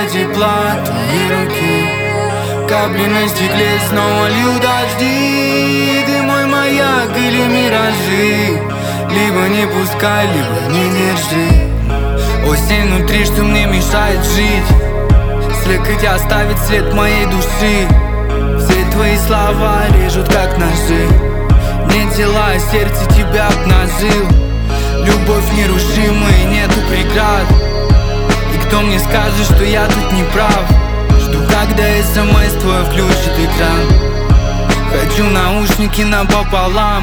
тепла твоей руки. Капли на стекле снова льют дожди. Ты мой маяк или миражи, либо не пускай, либо не держи. Осень внутри, что мне мешает жить. Слякоть оставит след моей души. Все твои слова режут как ножи. Нет тела, а сердце тебя обнажил. Любовь нерушимая, нету преград. И кто мне скажет, что я тут не прав? Жду, когда СМС твой включит экран. Хочу наушники напополам.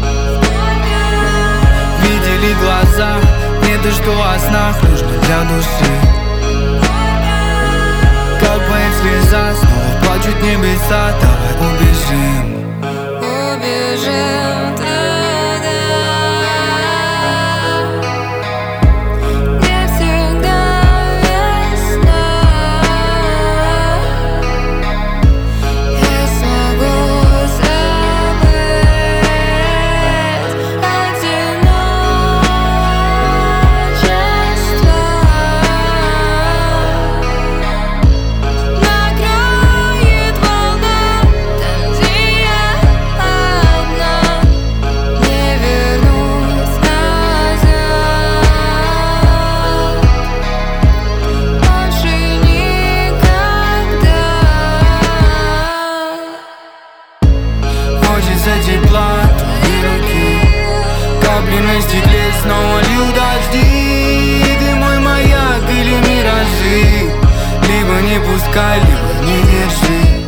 Видели глаза, не то, что о снах нужно для души. Капает слеза, снова плачут небеса. Давай убежим. Убежим туда, где всегда весна. Я смогу забыть одиночество. Накроет волна там, где я одна. Не вернусь назад больше никогда. Хочется тепла твоей руки. Капли на стекле снова льют дожди. Ты мой маяк или миражи, либо не пускай, либо не держи.